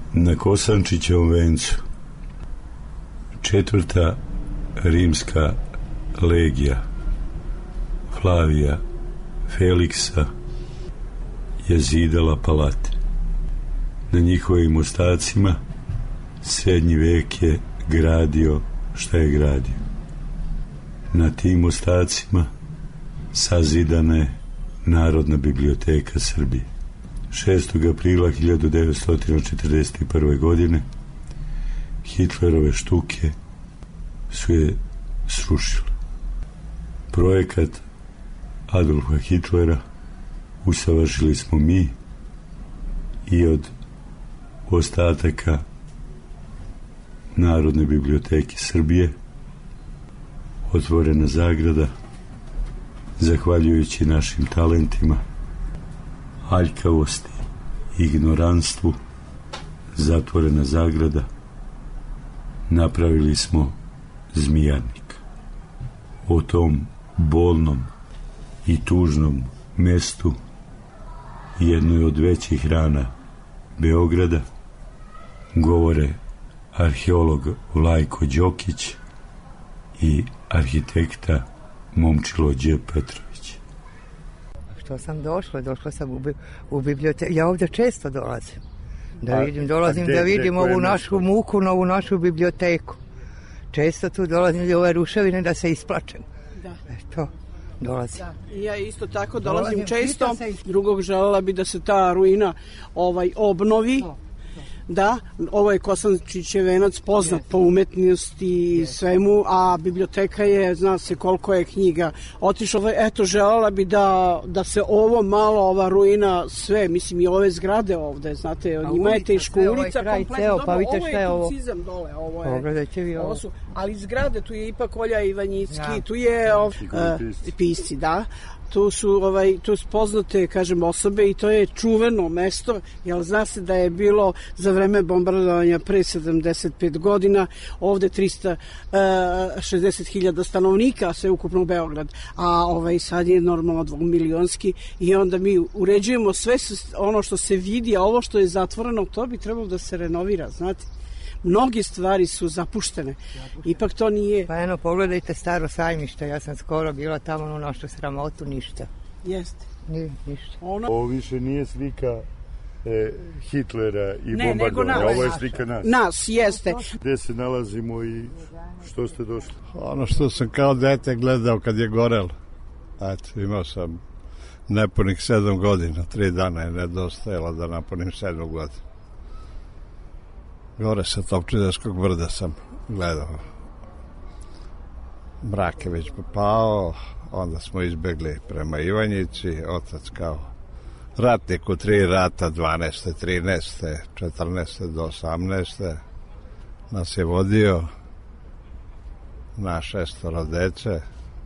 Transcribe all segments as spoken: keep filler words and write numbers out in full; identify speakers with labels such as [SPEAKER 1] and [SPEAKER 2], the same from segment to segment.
[SPEAKER 1] Na Kosančićevom vencu četvrta rimska legija Flavija Feliksa je zidala palate. Na njihovim ostacima srednji vek je gradio šta je gradio. Na tim ostacima sazidana je Narodna biblioteka Srbije. šestog aprila hiljadu devetsto četrdeset prve. godine Hitlerove štuke su je srušile. Projekat Adolfa Hitlera usavršili smo mi i od ostataka Narodne biblioteke Srbije otvorena zagrada, zahvaljujući našim talentima, aljkavosti i ignoranstvu, zatvorena zagrada, napravili smo Zmijarnik. O tom bolnom i tužnom mestu, jednoj od većih rana Beograda, govore arheolog Vlajko Đokić i arhitekta Momčilo Đ. Petrović.
[SPEAKER 2] Što sam došla? Došla sam u, bi, u biblioteku. Ja ovdje često dolazim. Da vidim, dolazim da vidim ovu našu muku, na ovu našu biblioteku. Često tu dolazim u ove ruševine da se isplačem. Da. Eto, dolazim.
[SPEAKER 3] Da. I ja isto tako dolazim, dolazim često. Drugog želela bi da se ta ruina ovaj obnovi. To. Da, ovo je Kosančićev venac poznat po umetnosti i svemu, a biblioteka je, zna se koliko je knjiga otišlo. Eto, želela bi da, da se ovo malo, ova ruina, sve, mislim i ove zgrade ovde, znate, od njima je teško ulica, kompletno,
[SPEAKER 2] pa vidite šta je ovo.
[SPEAKER 3] Ovo je tucizam dole, ovo je,
[SPEAKER 2] Pogledajte vi ovo.
[SPEAKER 3] ovo su, ali zgrade, tu je ipak Olja Ivanjicki, ja. tu je ov, uh, pisci, da. Tu su, ovaj, tu su poznate, kažem, osobe i to je čuveno mesto, jer zna se da je bilo za vreme bombardovanja pre sedamdeset pet godina ovde trista šezdeset hiljada stanovnika, sve ukupno Beograd, a ovaj, sad je normalno dvomilionski i onda mi uređujemo sve ono što se vidi, a ovo što je zatvoreno, to bi trebalo da se renovira, znate. Mnogi stvari su zapuštene. Ipak to nije...
[SPEAKER 2] Pa eno, pogledajte staro sajmište. Ja sam skoro bila tamo na našu sramotu, ništa.
[SPEAKER 3] Jeste.
[SPEAKER 2] Ni, ništa.
[SPEAKER 1] Ono... Ovo više nije slika e, Hitlera i
[SPEAKER 3] ne,
[SPEAKER 1] bombardovanja. Ovo je slika nas.
[SPEAKER 3] Nas, jeste.
[SPEAKER 1] Gde se nalazimo i što ste došli?
[SPEAKER 4] Ono što sam kao dete gledao kad je gorelo. Eto, imao sam nepunih sedam godina. Tri dana je nedostajalo da napunim sedam godina. Gore sa Topčiderskog brda sam gledao. Mrak je već popao, onda smo izbegli prema Ivanjici, otac kao ratnik u tri rata, dvanaeste, trinaeste, četrnaeste do osamnaeste nas je vodio na šestoro dece.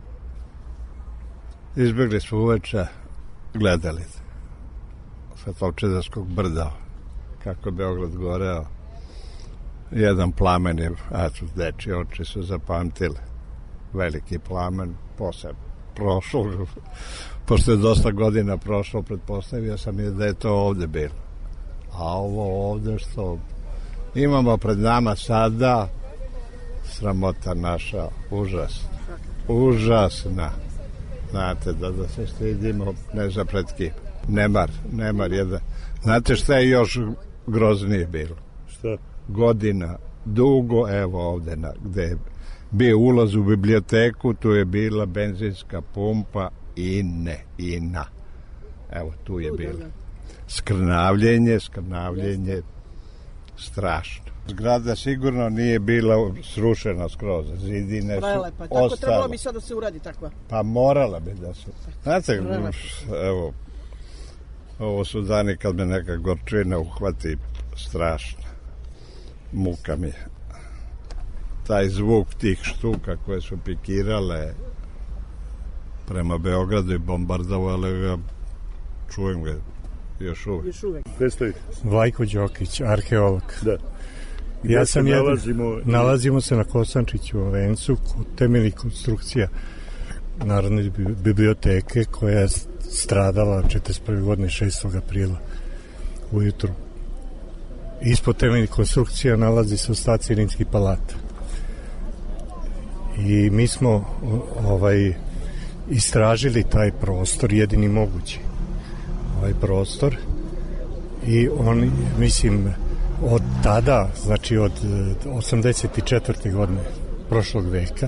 [SPEAKER 4] Izbegli smo uveče, gledali sa Topčiderskog brda kako je Beograd goreo. Jedan plamen je, eto, dečji oči su zapamtili. Veliki plamen, posle prošlo, pošto je dosta godina prošlo, pretpostavio sam je da je to ovde bilo. A ovo ovde što imamo pred nama sada, sramota naša, užasna. Užasna. Znate, da, da se stidimo, ne za pred kim. Nemar, nemar jedan. Znate šta je još groznije bilo?
[SPEAKER 1] Šta?
[SPEAKER 4] Godina, dugo, evo ovde na, gde je bio ulaz u biblioteku, tu je bila benzinska pumpa i ne, i na. Evo, tu je bilo. Skrnavljenje, skrnavljenje, strašno. Zgrada sigurno nije bila srušena skroz, zidine su ostale.
[SPEAKER 3] Tako trebalo bi sad da se uradi takva.
[SPEAKER 4] Pa morala bi da se... Znate, evo, ovo su dani kad me neka gorčina uhvati strašno. Muka mi je. Taj zvuk tih štuka koje su pikirale prema Beogradu i bombardovale ga, čujem ga još uvek.
[SPEAKER 3] Još uvek.
[SPEAKER 1] Predstavite.
[SPEAKER 5] Vlajko Đokić, arheolog.
[SPEAKER 1] Da.
[SPEAKER 5] Ja sam jedan,
[SPEAKER 1] nalazimo...
[SPEAKER 5] nalazimo se na Kosančićevom vencu kod temeljnih konstrukcija Narodne biblioteke koja je stradala četrdeset prve godine šestog aprila ujutru. ispod temeljnih konstrukcija nalazi se ostaci rimskih palata. I mi smo ovaj, istražili taj prostor, jedini mogući ovaj prostor, i on, mislim, od tada, znači od osamdeset četvrte godine prošlog veka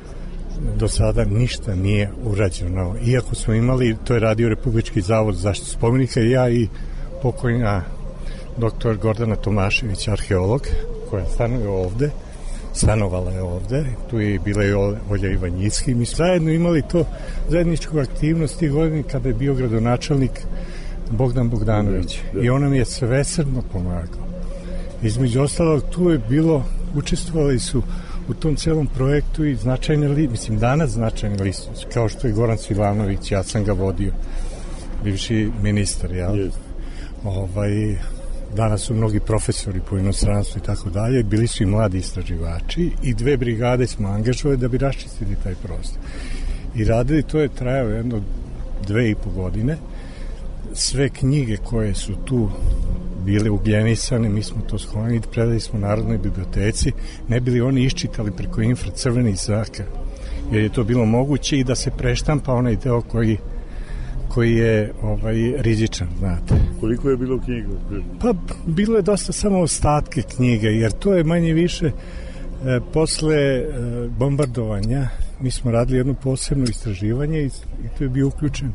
[SPEAKER 5] do sada ništa nije urađeno. Iako smo imali, to je radio Republički zavod za zaštitu spomenika, i ja i pokojna doktor Gordana Tomašević, arheolog, koja stanuje ovde, stanovala je ovde, tu je bila i Olja Ivanjicki. Mi smo zajedno imali to zajedničku aktivnost tih godina kada je bio gradonačelnik Bogdan Bogdanović, i on nam je svesrdno pomagao. Između ostalog, tu je bilo, učestvovali su u tom celom projektu i značajne li, mislim danas značajne ličnosti, kao što je Goran Svilanović, ja sam ga vodio, bivši ministar, jel? Yes. Ovaj, danas su mnogi profesori po inostranstvu i tako dalje, bili su i mladi istraživači, i dve brigade smo angažovali da bi raščistili taj prostor. I radili, to je trajao jedno dve i po godine. Sve knjige koje su tu bile ugljenisane, mi smo to sklonili, predali smo Narodnoj biblioteci, ne bili oni iščitali preko infracrvenih zraka, jer je to bilo moguće, i da se preštampa onaj deo koji koji je ovaj, rizičan, znate.
[SPEAKER 1] Koliko je bilo knjiga?
[SPEAKER 5] Pa, bilo je dosta samo ostatke knjige, jer to je manje više e, posle e, bombardovanja, mi smo radili jedno posebno istraživanje, i, i to je bio uključen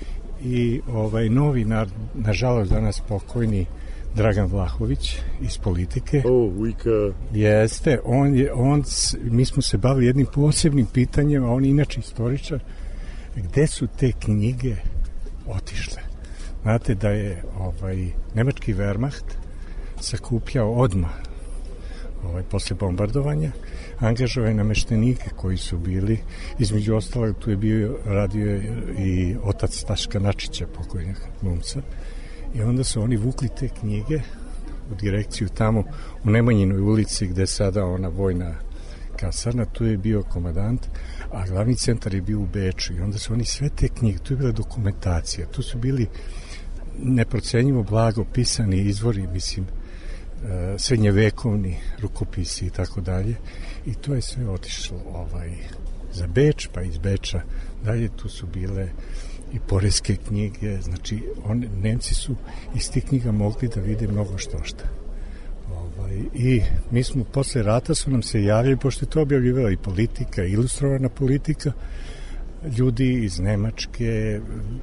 [SPEAKER 5] i ovaj novinar, nažalost danas pokojni Dragan Vlahović iz Politike.
[SPEAKER 1] O, Vujka.
[SPEAKER 5] Jeste, on je, on, mi smo se bavili jednim posebnim pitanjem, a on je inače istoričar, gde su te knjige otišle. Znate da je ovaj nemački Wehrmacht sakupljao odmah ovaj, posle bombardovanja, angažovao je nameštenike koji su bili, između ostalog tu je bio, radio je i otac Staška Načića, pokojnog glumca, i onda su oni vukli te knjige u direkciju tamo u Nemanjinoj ulici, gde je sada ona vojna kasarna, tu je bio komadant, a glavni centar je bio u Beču, i onda su oni sve te knjige, tu je bila dokumentacija, tu su bili neprocenjivo blago pisani izvori, mislim, srednjevekovni rukopisi i tako dalje, i to je sve otišlo ovaj, za Beč, pa iz Beča dalje tu su bile i poreske knjige, znači on, Nemci su iz tih knjiga mogli da vide mnogo što šta. Ovaj, i mi smo posle rata su nam se javili, pošto je to objavljivala i Politika, ilustrovana Politika, ljudi iz Nemačke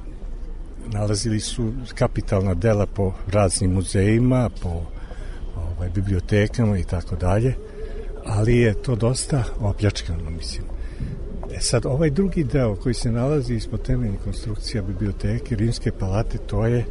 [SPEAKER 5] nalazili su kapitalna dela po raznim muzejima, po ovaj, bibliotekama i tako dalje, ali je to dosta opljačkano, mislim. E sad, ovaj drugi deo koji se nalazi ispod temeljnih konstrukcija biblioteke Rimske palate, to je e,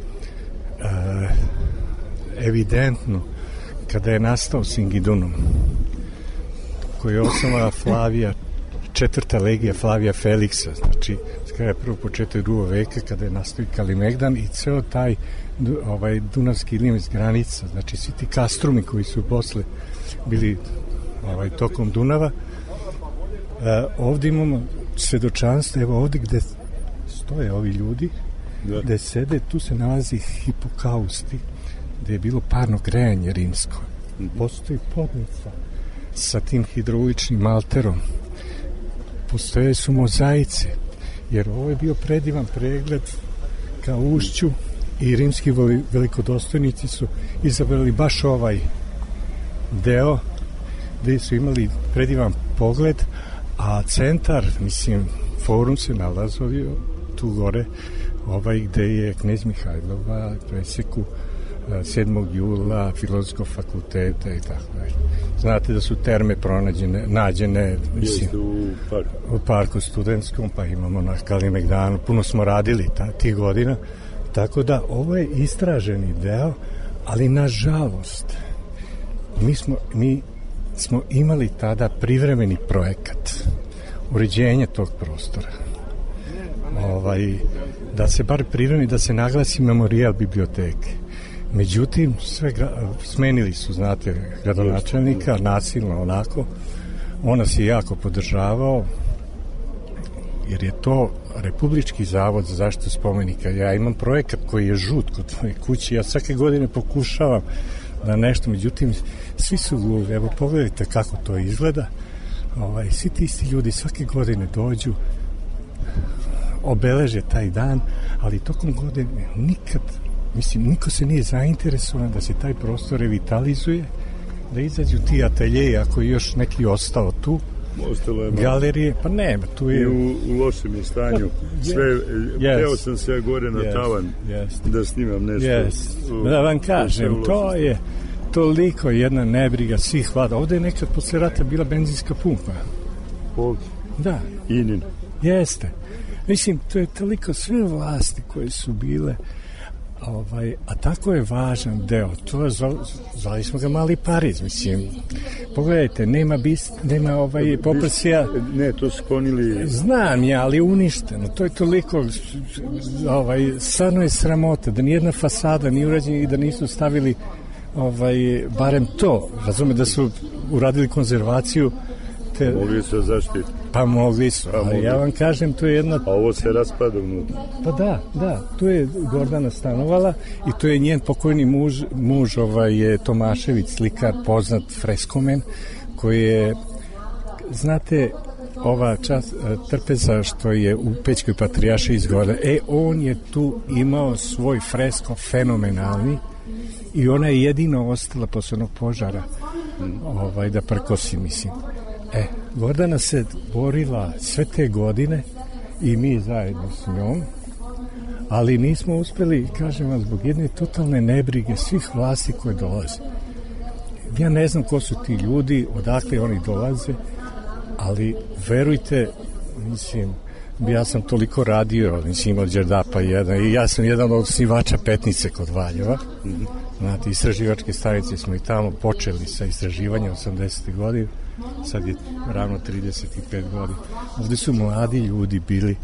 [SPEAKER 5] evidentno kada je nastao Singidunum, koji je osnovala Flavija, četvrta legija Flavija Feliksa, znači kada je prvo početak drugog veka, kada je nastao i Kalimegdan i ceo taj ovaj dunavski lim iz granica, znači svi ti kastrumi koji su posle bili ovaj, tokom Dunava. E, ovde imamo svedočanstvo, evo ovde gde stoje ovi ljudi, da. Gde sede, tu se nalazi Hipokausti, gde je bilo parno grejanje rimsko. Postoji podnica sa tim hidrauličnim malterom. Postoje su mozaice, jer ovo je bio predivan pregled ka ušću i rimski velikodostojnici su izabrali baš ovaj deo gde su imali predivan pogled, a centar, mislim, forum se nalazio tu gore, ovaj gde je knez Mihajlova preseku sedmog jula Filozofskog fakulteta i tako dalje. Znate da su terme pronađene, nađene, mislim, u parku. u parku studentskom, pa imamo na Kalimegdanu, puno smo radili ta, tih godina, tako da ovo je istraženi deo, ali nažalost mi smo, mi smo imali tada privremeni projekat uređenja tog prostora. Ovaj, da se bar privremeni, da se naglasi memorijal biblioteke. Međutim, sve gra, smenili su, znate, gradonačelnika, nasilno onako. On nas je jako podržavao, jer je to Republički zavod za zaštitu spomenika. Ja imam projekat koji je žut kod moje kuće, ja svake godine pokušavam na nešto, međutim svi su gluvi. Evo pogledajte kako to izgleda. Ovaj, svi ti isti ljudi svake godine dođu, obeleže taj dan, ali tokom godine nikad, mislim, niko se nije zainteresovan da se taj prostor revitalizuje, da izađu ti ateljeji, ako je još neki ostao tu,
[SPEAKER 1] ostalo je
[SPEAKER 5] galerije, pa nema, tu je...
[SPEAKER 1] I u, u lošem je stanju. Sve, yes. Peo sam sve gore na yes. tavan yes. da snimam nešto.
[SPEAKER 5] Yes. U, da vam kažem, to je toliko jedna nebriga svih vlada. Ovde je nekad posle rata bila benzinska pumpa.
[SPEAKER 1] Ovdje?
[SPEAKER 5] Da.
[SPEAKER 1] Inin?
[SPEAKER 5] Jeste. Mislim, to je toliko sve vlasti koje su bile, ovaj, a tako je važan deo. To je, zvali smo ga Mali Pariz, mislim. Pogledajte, nema bis, nema ovaj poprsija.
[SPEAKER 1] Ne, to su sklonili.
[SPEAKER 5] Znam ja, ali uništeno. To je toliko, ovaj, stvarno je sramota da nijedna fasada nije urađena i da nisu stavili ovaj, barem to. Razume da su uradili konzervaciju. Te...
[SPEAKER 1] Mogli su zaštiti.
[SPEAKER 5] Pa mogli su, pa, ali ja vam kažem, to je jedna...
[SPEAKER 1] A ovo se raspada unutra.
[SPEAKER 5] Pa da, da, tu je Gordana stanovala i to je njen pokojni muž, muž ovaj, je Tomašević, slikar, poznat freskomen, koji je, znate, ova čast, trpeza što je u Pećkoj patrijaršiji izgledala, e, on je tu imao svoj fresko fenomenalni i ona je jedino ostala posle onog požara ovaj, da prkosi, mislim. E, Gordana se borila sve te godine i mi zajedno s njom, ali nismo uspeli, kažem vam, zbog jedne totalne nebrige svih vlasti koje dolaze. Ja ne znam ko su ti ljudi, odakle oni dolaze, ali verujte, mislim, ja sam toliko radio, mislim, od Đerdapa jedan, i ja sam jedan od osnivača Petnice kod Valjeva. Mm-hmm. Znate, istraživačke stanice smo i tamo počeli sa istraživanjem osamdesetih godina, sad je ravno trideset pet godina. Ovde su mladi ljudi bili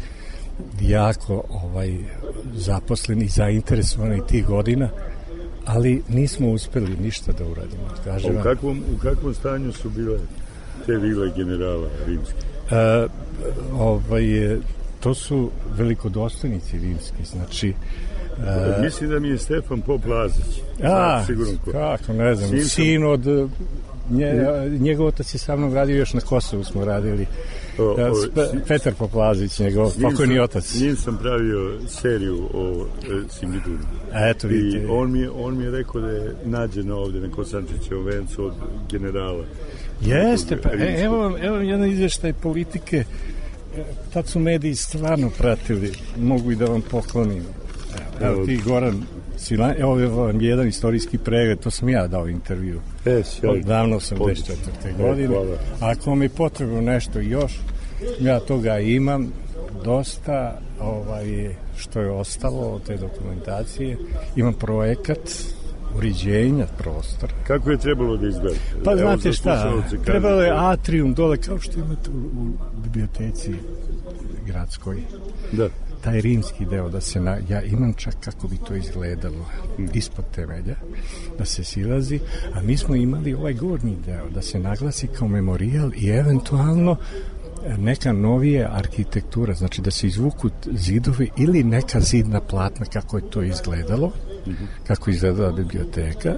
[SPEAKER 5] jako ovaj, zaposleni, zainteresovani tih godina, ali nismo uspeli ništa da uradimo. Kažem,
[SPEAKER 1] u, kakvom, u kakvom stanju su bile te vile generala rimske?
[SPEAKER 5] E, ovaj, to su velikodostojnici rimski, znači
[SPEAKER 1] Uh, mislim da mi je Stefan Pop Lazić.
[SPEAKER 5] A, ko. kako, ne znam, sin, sin od nje, njegov otac je sa mnom radio, još na Kosovu smo radili. O, o, Spe, sin, Petar Pop Lazić, njegov pokojni otac.
[SPEAKER 1] Njim sam pravio seriju o e, Singidunu.
[SPEAKER 5] Eto, vidite.
[SPEAKER 1] I on mi, je, on mi je rekao da je nađeno ovde na Kosančićevom vencu od generala.
[SPEAKER 5] Jeste, pa e, evo vam, evo vam jedan izveštaj politike. Tad su mediji stvarno pratili, mogu i da vam poklonim. Evo ti, Goran Svilan, evo vam jedan istorijski pregled, to sam ja dao intervju.
[SPEAKER 1] Es,
[SPEAKER 5] od davno osamdeset četvrte godine. Ako vam je potrebno nešto još, ja toga imam dosta, ovaj, što je ostalo od te dokumentacije. Imam projekat uređenja prostora.
[SPEAKER 1] Kako je trebalo da izgleda?
[SPEAKER 5] Pa znate šta, trebalo je atrium dole, kao što imate u, u biblioteci gradskoj.
[SPEAKER 1] Da.
[SPEAKER 5] Taj rimski deo, da se na, ja imam čak kako bi to izgledalo hmm. ispod temelja, da se silazi, a mi smo imali ovaj gornji deo, da se naglasi kao memorijal i eventualno neka novija arhitektura, znači da se izvuku zidovi ili neka zidna platna kako je to izgledalo, hmm. kako je izgledala biblioteka,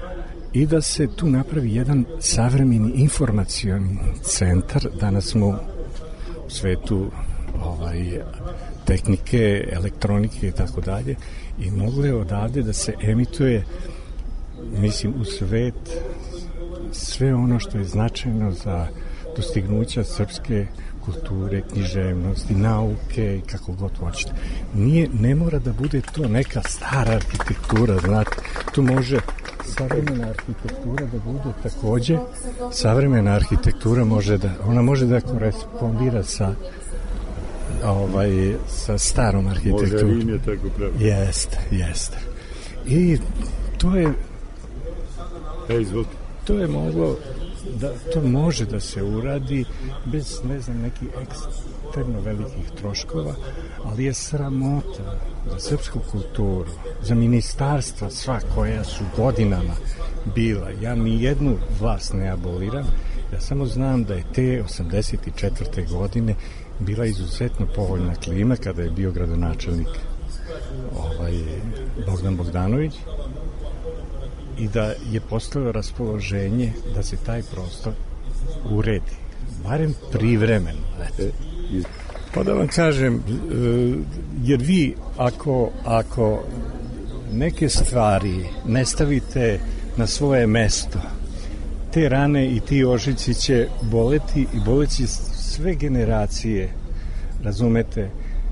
[SPEAKER 5] i da se tu napravi jedan savremeni informacioni centar. Danas smo u svetu ovaj tehnike, elektronike i tako dalje, i mogle odavde da se emituje, mislim, u svet sve ono što je značajno za dostignuća srpske kulture, književnosti, nauke i kako god hoćete. Nije, ne mora da bude to neka stara arhitektura, znate, tu može savremena arhitektura da bude takođe, savremena arhitektura može da, ona može da korespondira sa ovaj, sa starom arhitekturom.
[SPEAKER 1] Može Rim je tako pravi.
[SPEAKER 5] Jeste, jeste. I to je
[SPEAKER 1] e, izvolite.
[SPEAKER 5] To je moglo da, to može da se uradi bez, ne znam, nekih eksterno velikih troškova, ali je sramota za srpsku kulturu, za ministarstva sva koja su godinama bila. Ja ni jednu vlast ne aboliram, ja samo znam da je te osamdeset četvrte godine bila izuzetno povoljna klima kada je bio gradonačelnik ovaj, Bogdan Bogdanović. i da je postalo raspoloženje da se taj prostor uredi, barem privremeno. Pa da vam kažem, jer vi ako, ako neke stvari ne stavite na svoje mesto, te rane i ti ožiljci će boleti i boleti sve generacije, razumete.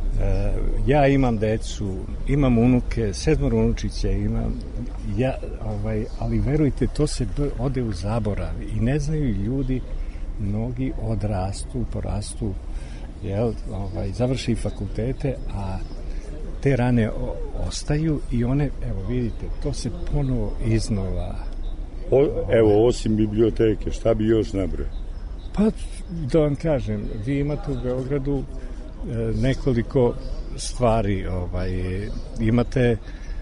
[SPEAKER 5] Ja imam decu, imam unuke, sedmoro unučića imam, ja, ovaj, ali verujte, to se ode u zaborav i ne znaju ljudi, mnogi odrastu, porastu, jel, ovaj, završi fakultete, a te rane o, ostaju i one, evo vidite, to se ponovo iznova.
[SPEAKER 1] O, evo, osim biblioteke, šta bi još nabrao?
[SPEAKER 5] Pa, da vam kažem, vi imate u Beogradu nekoliko stvari, ovaj, imate e,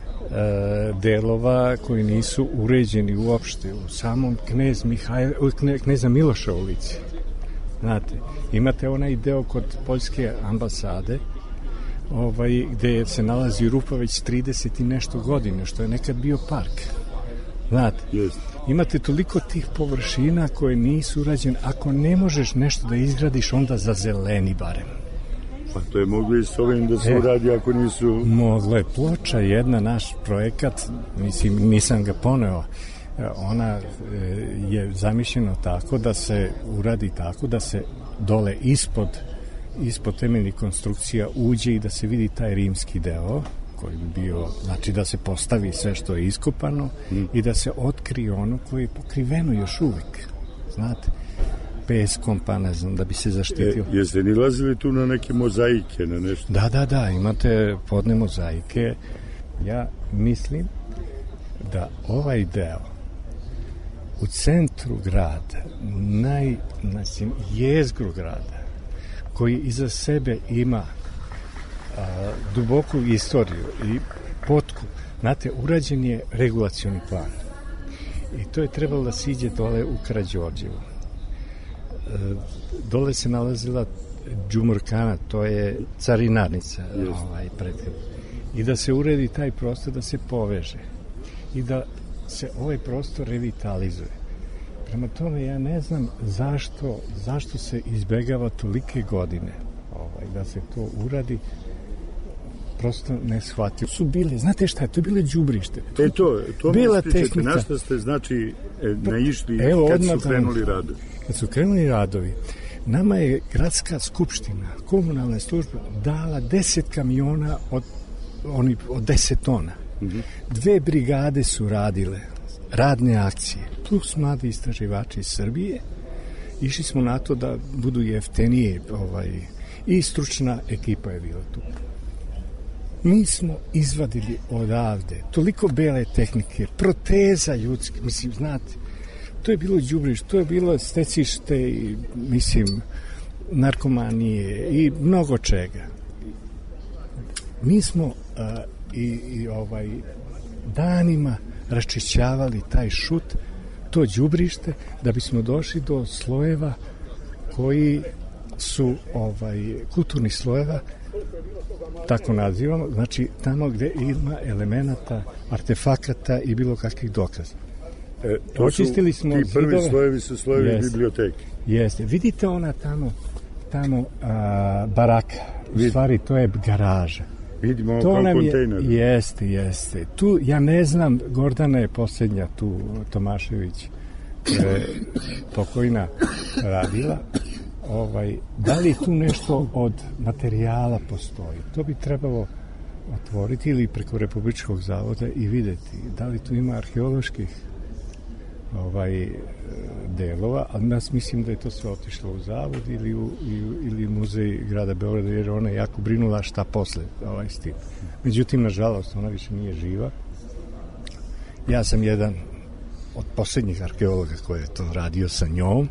[SPEAKER 5] delova koji nisu uređeni uopšte u samom knez Mihajl, kne, kneza Miloša ulici. Znate, imate onaj deo kod poljske ambasade, ovaj, gde se nalazi rupa već trideset i nešto godine, što je nekad bio park. Znate, yes. Imate toliko tih površina koje nisu urađene. Ako ne možeš nešto da izgradiš, onda za zeleni barem.
[SPEAKER 1] Pa to je moglo i s ovim da se e, uradi ako nisu...
[SPEAKER 5] Moglo je. Ploča jedna, naš projekat, mislim, nisam ga poneo, ona je zamišljena tako da se uradi tako da se dole ispod, ispod temeljnih konstrukcija uđe i da se vidi taj rimski deo, koji bi bio, znači da se postavi sve što je iskopano mm. i da se otkrije ono koje je pokriveno još uvijek, znate, peskom, pa ne znam, da bi se zaštitio.
[SPEAKER 1] E, jeste nilazili tu na neke mozaike, na nešto?
[SPEAKER 5] Da, da, da, imate podne mozaike. Ja mislim da ovaj deo u centru grada, naj, znači, jezgru grada, koji iza sebe ima a, duboku istoriju i potku, znate, urađen je regulacioni plan. I to je trebalo da siđe dole u Karađorđevu. Dole se nalazila Đumurkana, to je carinarnica, ovaj, pred, i da se uredi taj prostor, da se poveže i da se ovaj prostor revitalizuje. Prema tome, ja ne znam zašto, zašto se izbegava tolike godine ovaj, da se to uradi, prosto ne shvatio. Su bile, znate šta, to je bile đubrište.
[SPEAKER 1] E to, to bila tehnika. Na što ste, znači, naišli
[SPEAKER 5] Evo,
[SPEAKER 1] kad su krenuli radovi?
[SPEAKER 5] Kad su krenuli radovi, nama je gradska skupština, komunalna služba, dala deset kamiona od, oni, od deset tona. Mm-hmm. Dve brigade su radile radne akcije, plus mladi istraživači iz Srbije. Išli smo na to da budu jeftenije, ovaj, i stručna ekipa je bila tu. Mi smo izvadili odavde toliko bele tehnike, proteza ljudske, mislim, znate, to je bilo đubrište, to je bilo stecište i, mislim, narkomanije i mnogo čega. Mi smo uh, i, i ovaj danima raščišćavali taj šut, to đubrište, da bismo došli do slojeva koji su ovaj kulturni slojeva, tako nazivamo, znači tamo gde ima elemenata, artefakata i bilo kakvih dokaza.
[SPEAKER 1] E, to Očistili smo ti prvi zidove. Slojevi su slojevi jeste, biblioteke.
[SPEAKER 5] Jeste. Vidite ona tamo, tamo a, baraka, u Vid. stvari to je garaža.
[SPEAKER 1] Vidimo to kao kontejner.
[SPEAKER 5] Je, jeste, jeste. Tu, ja ne znam, Gordana je posljednja tu, Tomašević, je pokojna radila. Ovaj, da li tu nešto od materijala postoji? To bi trebalo otvoriti ili preko Republičkog zavoda i videti da li tu ima arheoloških ovaj, delova, ali nas mislim da je to sve otišlo u zavod ili u, ili muzej grada Beograda, jer ona je jako brinula šta posle ovaj, s tim. Međutim, nažalost, ona više nije živa. Ja sam jedan od posljednjih arheologa koji je to radio sa njom,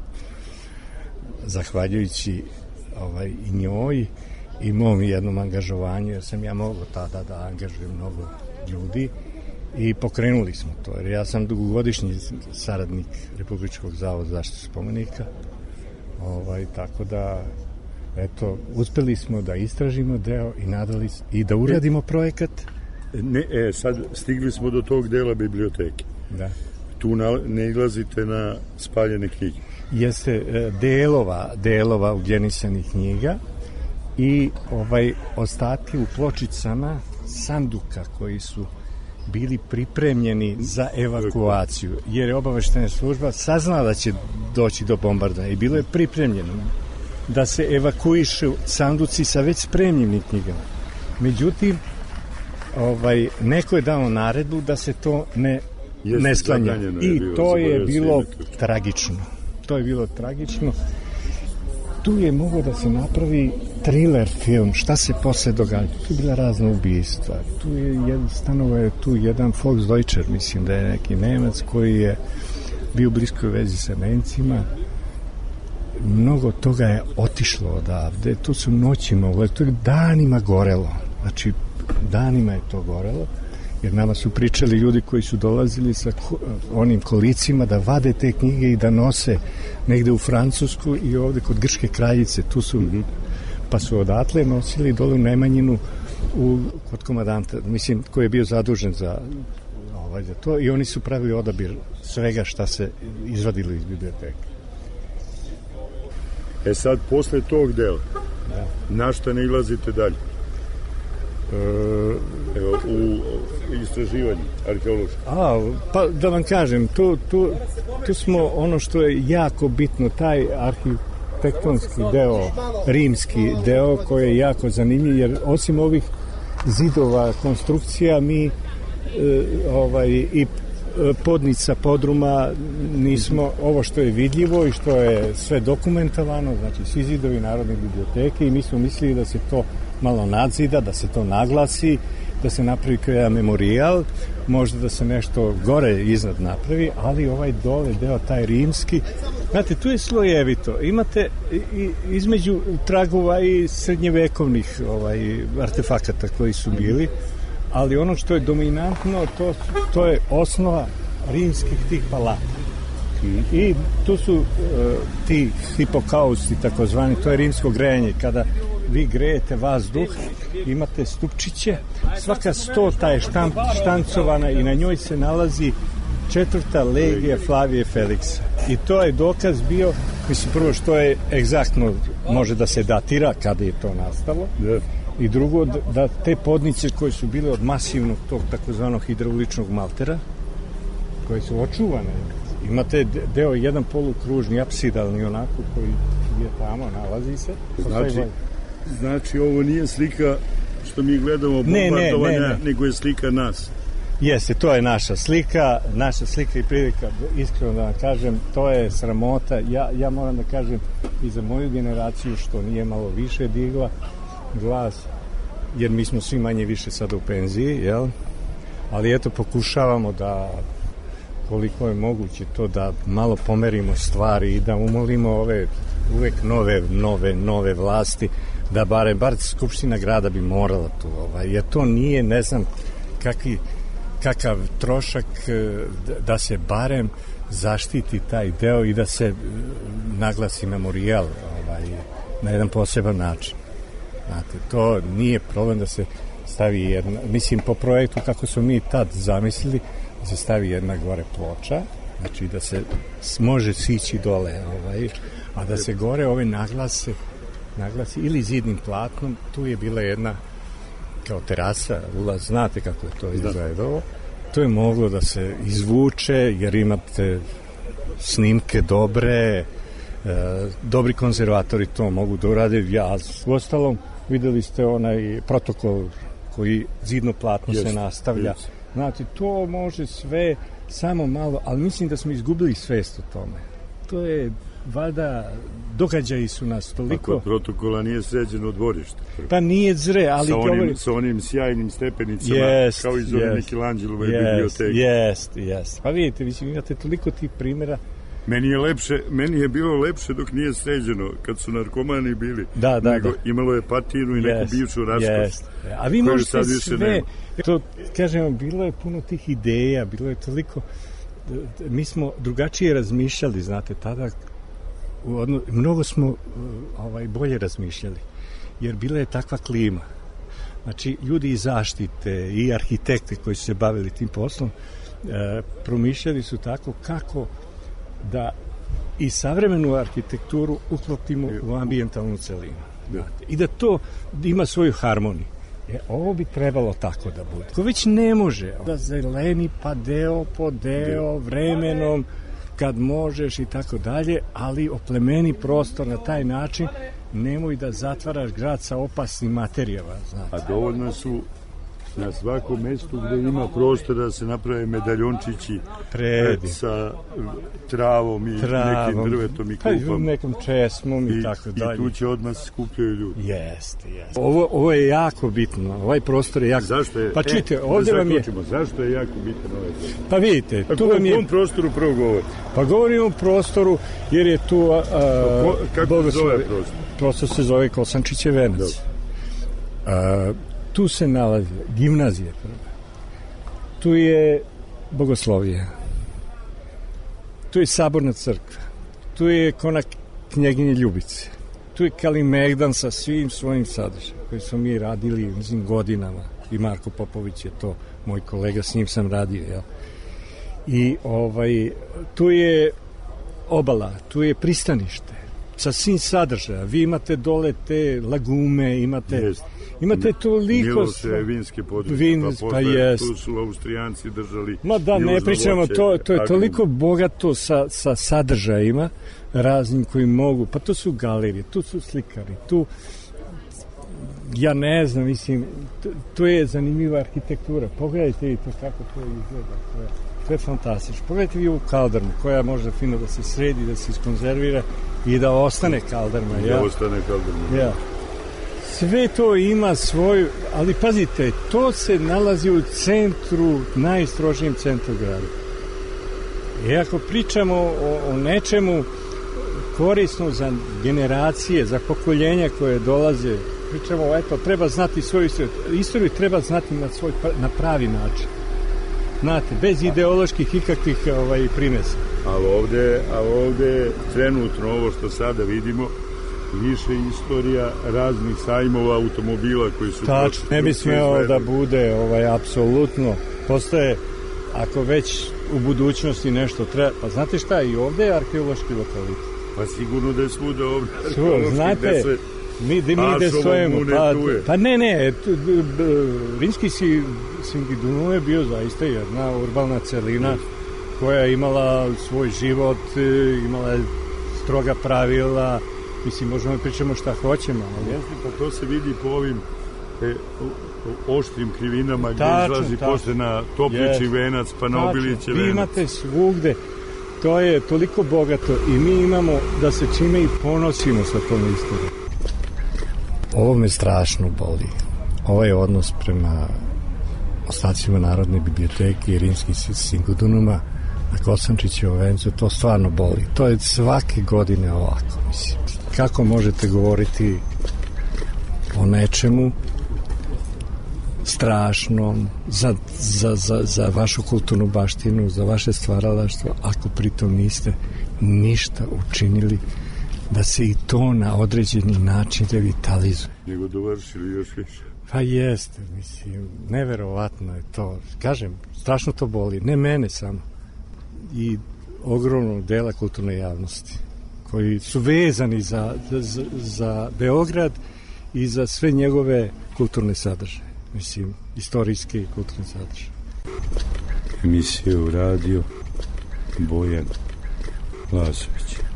[SPEAKER 5] zahvaljujući ovaj, i njoj i mom jednom angažovanju, jer sam ja mogao tada da angažujem mnogo ljudi i pokrenuli smo to, jer ja sam dugogodišnji saradnik Republičkog zavoda za zaštitu spomenika, ovaj, tako da eto, uspeli smo da istražimo deo i nadali i da uradimo projekat.
[SPEAKER 1] Ne, e, sad stigli smo do tog dela biblioteke.
[SPEAKER 5] Da.
[SPEAKER 1] Tu ne ilazite na spaljene knjige.
[SPEAKER 5] Jeste delova, delova ugljenisanih knjiga i ovaj ostatke u pločicama sanduka koji su bili pripremljeni za evakuaciju, jer je obaveštena služba saznala da će doći do bombardovanja i bilo je pripremljeno da se evakuišu sanduci sa već spremljenim knjigama. Međutim, ovaj, neko je dao naredbu da se to ne, ne sklanja. I to je bilo tragično. To je bilo tragično. Tu je moglo da se napravi thriller film, šta se posle događa. Tu je bila razna ubijstva. Tu je jedan, stanovo je tu jedan Volksdeutscher, mislim da je neki Nemac koji je bio u bliskoj vezi sa Nemcima. Mnogo toga je otišlo odavde. Tu su noćima, to je danima gorelo. Znači, danima je to gorelo. Jer nama su pričali ljudi koji su dolazili sa onim kolicima da vade te knjige i da nose negde u Francusku i ovde kod Grčke kraljice. Tu su, mm-hmm. pa su odatle nosili dole u Nemanjinu u, kod komadanta, mislim, koji je bio zadužen za, ovaj, za to i oni su pravili odabir svega šta se izvadilo iz biblioteke.
[SPEAKER 1] E sad, posle tog dela, da. Na šta ne ilazite dalje? Evo, u istraživanju arheološkom.
[SPEAKER 5] A, pa da vam kažem, tu, tu, tu smo ono što je jako bitno, taj arhitektonski deo, rimski deo koji je jako zanimljiv, jer osim ovih zidova, konstrukcija, mi e, ovaj, i podnica, podruma nismo, ovo što je vidljivo i što je sve dokumentovano, znači svi zidovi Narodne biblioteke i mi smo mislili da se to malo nadzida, da se to naglasi, da se napravi kao jedan memorijal, možda da se nešto gore iznad napravi, ali ovaj dole deo, taj rimski, znate, tu je slojevito. Imate i, između tragova i srednjevekovnih ovaj, artefakata koji su bili, ali ono što je dominantno, to, to je osnova rimskih tih palata. I tu su uh, ti hipokausti takozvani, to je rimsko grejanje, kada vi grejete vazduh, imate stupčiće, svaka stota je štamp, štancovana i na njoj se nalazi četvrta legija Flavije Feliksa. I to je dokaz bio, mislim, prvo što je egzaktno, može da se datira kada je to nastalo, i drugo, da te podnice koje su bile od masivnog tog takozvanog hidrauličnog maltera, koje su očuvane, imate deo jedan polukružni, apsidalni onako koji je tamo, nalazi se.
[SPEAKER 1] Znači, znači ovo nije slika što mi gledamo bombardovanja, ne, ne, ne, ne. nego je slika nas.
[SPEAKER 5] Jeste, to je naša slika, naša slika i prilika, iskreno da vam kažem, to je sramota. Ja, ja moram da kažem i za moju generaciju što nije malo više digla glas, jer mi smo svi manje više sada u penziji, jel? Ali eto, pokušavamo da koliko je moguće to da malo pomerimo stvari i da umolimo ove uvek nove, nove, nove vlasti da bare, bar Skupština grada bi morala tu, ovaj, jer to nije, ne znam, kakvi, kakav trošak da se barem zaštiti taj deo i da se naglasi memorijal ovaj, na jedan poseban način. Znate, to nije problem da se stavi jedna, mislim po projektu kako smo mi tad zamislili, da se stavi jedna gore ploča, znači da se može sići dole, ovaj, a da se gore ove naglase, naglasi ili zidnim platnom. Tu je bila jedna kao terasa, ulaz, znate kako je to izgledalo. To je moglo da se izvuče, jer imate snimke dobre, e, dobri konzervatori to mogu da urade. Ja, u ostalom, videli ste onaj protokol koji zidno platno yes, se nastavlja. Yes. Znači, to može sve samo malo, ali mislim da smo izgubili svest o tome. To je, valjda, događaji su nas toliko...
[SPEAKER 1] Ako protokola nije sređeno dvorište.
[SPEAKER 5] Pa nije zre, ali...
[SPEAKER 1] Sa onim, govori... sa onim sjajnim stepenicama, yes, kao iz ove yes, Michelangelove yes, biblioteke.
[SPEAKER 5] Jest, jest. Pa vidite, mislim, imate toliko tih primjera.
[SPEAKER 1] Meni je lepše, meni je bilo lepše dok nije sređeno, kad su narkomani bili.
[SPEAKER 5] Da, da,
[SPEAKER 1] nego,
[SPEAKER 5] da.
[SPEAKER 1] Imalo je patinu i yes, neku bivšu raskost.
[SPEAKER 5] Yes. A vi možete sve, to, kažemo, bilo je puno tih ideja, bilo je toliko, mi smo drugačije razmišljali, znate, tada, odno, mnogo smo ovaj, bolje razmišljali, jer bila je takva klima. Znači, ljudi iz zaštite i arhitekte koji su se bavili tim poslom, e, promišljali su tako kako da i savremenu arhitekturu uklopimo u ambijentalnu celinu. Da. I da to ima svoju harmoniju. E, ovo bi trebalo tako da bude. Ko već ne može da zeleni pa deo po deo vremenom kad možeš i tako dalje, ali oplemeni prostor na taj način, nemoj da zatvaraš grad sa opasnim materijama. Znate.
[SPEAKER 1] A dovoljno su na svakom mestu gde ima prostora da se naprave medaljončići
[SPEAKER 5] Predi.
[SPEAKER 1] sa travom i travom, nekim drvetom i kupom.
[SPEAKER 5] Pa nekom česmom i, i tako dalje.
[SPEAKER 1] I tu će odmah se skupljaju ljudi.
[SPEAKER 5] Jeste, jeste. Ovo, ovo je jako bitno. Ovaj prostor je jako...
[SPEAKER 1] Zašto je?
[SPEAKER 5] Pa čujte, e, ovdje vam je...
[SPEAKER 1] Zašto je jako bitan ovaj prostor?
[SPEAKER 5] Pa vidite,
[SPEAKER 1] pa
[SPEAKER 5] tu
[SPEAKER 1] ko,
[SPEAKER 5] vam je...
[SPEAKER 1] O kom prostoru prvo govori?
[SPEAKER 5] Pa govorimo o prostoru jer je tu... A,
[SPEAKER 1] ko, kako se zove prostor?
[SPEAKER 5] Prostor se zove Kosančićev venac. A, tu se nalazi gimnazija prva. Tu je bogoslovija. Tu je saborna crkva. Tu je konak knjeginje Ljubice. Tu je Kalimegdan sa svim svojim sadržajem koji smo mi radili mislim, godinama. I Marko Popović je to, moj kolega, s njim sam radio. Jel? I ovaj, tu je obala, tu je pristanište sa svim sadržaja. Vi imate dole te lagume, imate... Jest. Imate toliko...
[SPEAKER 1] Miloše, vinske područje,
[SPEAKER 5] Vin,
[SPEAKER 1] pa,
[SPEAKER 5] pa je...
[SPEAKER 1] tu su Austrijanci držali...
[SPEAKER 5] Ma da, ne pričamo, to, to je toliko bogato sa, sa sadržajima raznim koji mogu, pa to su galerije, tu su slikari, tu... Ja ne znam, mislim, to, to je zanimljiva arhitektura. Pogledajte vi to kako to izgleda, to je, to je fantastično. Pogledajte vi ovu kaldarmu koja može fino da se sredi, da se iskonzervira i da ostane kaldarma.
[SPEAKER 1] Da ja? ostane kaldarma.
[SPEAKER 5] Ja. Sve to ima svoju, ali pazite, to se nalazi u centru, najstrožnijem centru grada. I ako pričamo o, o nečemu korisno za generacije, za pokoljenja koje dolaze, pričamo, eto, treba znati svoju istoriju. Istoriju treba znati na, svoj, na pravi način. Znate, bez ideoloških ikakvih ovaj, primesa.
[SPEAKER 1] Ali ovde, ali ovde trenutno ovo što sada vidimo, više istorija raznih sajmova automobila koji su...
[SPEAKER 5] Tačno, ne bi smeo da bude ovaj, apsolutno. Postoje, ako već u budućnosti nešto treba... Pa znate šta, i ovde je arheološki lokalitet.
[SPEAKER 1] Pa sigurno da je svuda ovde
[SPEAKER 5] arheološki. Znate, se... mi, mi gde stojimo... Pa, pa ne, ne, Rimski Singidunum je bio zaista jedna urbana celina koja je imala svoj život, imala je stroga pravila... Mislim, možemo pričamo šta hoćemo, ali...
[SPEAKER 1] Jeste, pa to se vidi po ovim e, o, oštrim krivinama gdje
[SPEAKER 5] tačno,
[SPEAKER 1] izlazi
[SPEAKER 5] tačno.
[SPEAKER 1] Posle na Topličin venac, pa na Obilićev venac.
[SPEAKER 5] Vi imate svugde, to je toliko bogato i mi imamo da se čime i ponosimo sa tom istorijom. Ovo me strašno boli. Ovaj odnos prema ostacima Narodne biblioteke i Rimskih Singidunuma na Kosančićevom vencu, to stvarno boli. To je svake godine ovako, mislim. Kako možete govoriti o nečemu strašnom za, za, za, za vašu kulturnu baštinu, za vaše stvaralaštvo, ako pritom niste ništa učinili da se i to na određeni način revitalizuje.
[SPEAKER 1] Nego dovršili još više.
[SPEAKER 5] Pa jeste, mislim, neverovatno je to. Kažem, strašno to boli, ne mene samo. I ogromnog dela kulturne javnosti koji su vezani za, za, za Beograd i za sve njegove kulturne sadržaje. Mislim, istorijske i kulturne sadržaje.
[SPEAKER 1] Emisija u radio Bojan Lazović.